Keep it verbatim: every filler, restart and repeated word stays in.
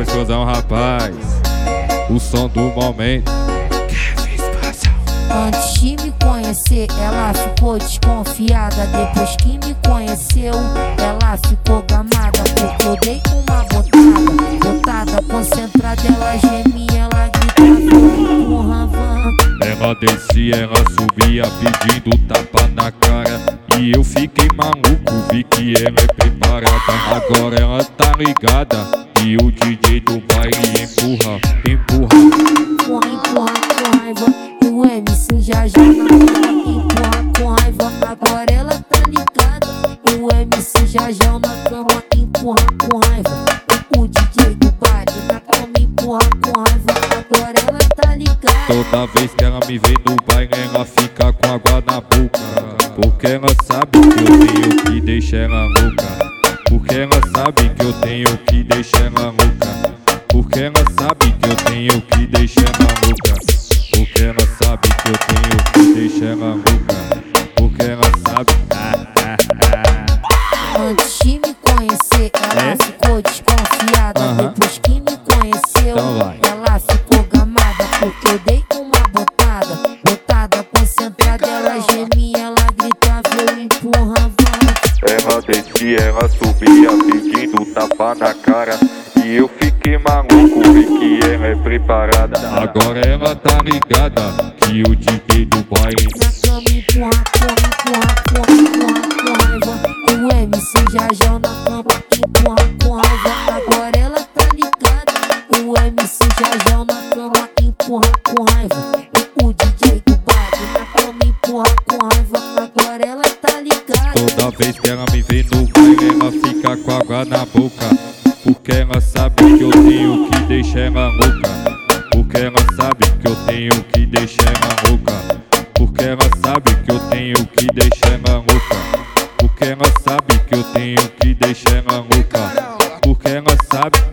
explosão, rapaz. O som do momento. Antes de me conhecer, ela ficou desconfiada. Depois que me conheceu, ela ficou gamada. Porque eu dei uma botada, botada concentrada. Ela gemia, ela gritava, empurrava. Ela descia, ela subia pedindo tapa na cara. E eu fiquei maluco, vi que ela é preparada. Agora ela tá ligada e o D J do baile empurra, empurra. Empurra, empurra com raiva. O M C já já na cama, empurra com raiva. Agora ela tá ligada. O M C já já na cama, empurra com raiva. O D J do baile na cama, empurra com raiva. Agora ela tá ligada. Toda vez que ela me vê no baile, ela fica com água na boca. Porque ela sabe que eu tenho que deixar ela louca. Porque ela sabe que eu tenho que deixar ela louca. Porque ela sabe que eu tenho que deixar ela louca. Porque ela sabe que eu tenho que deixar ela louca. Porque ela sabe. Ah, ah, ah. Antes de me conhecer, ela É? ficou desconfiada. Aham. Depois que me conheceu, Então vai. ela ficou gamada. Porque eu dei uma botada, botada concentrada. Ela gemia, ela gritava, eu empurrava. Ela descia, ela subia pedindo tapa na cara. E eu fiquei maluco, vi que ela é preparada. Agora ela tá ligada que o D J do baile Na cama, empurra, empurra, empurra, empurra, com raiva. O M C já já na cama, empurra com raiva. Agora ela tá ligada. O M C já já na cama, empurra com raiva. O D J do baile na cama, empurra com raiva. Agora ela tá ligada. Toda vez que ela me vê no baile, ela fica com água na boca. Porque ela sabe que eu tenho que deixar ela louca. Porque ela sabe que eu tenho que deixar ela louca. Porque ela sabe que eu tenho que deixar ela louca. Porque ela sabe que eu tenho que deixar ela louca. Porque ela sabe.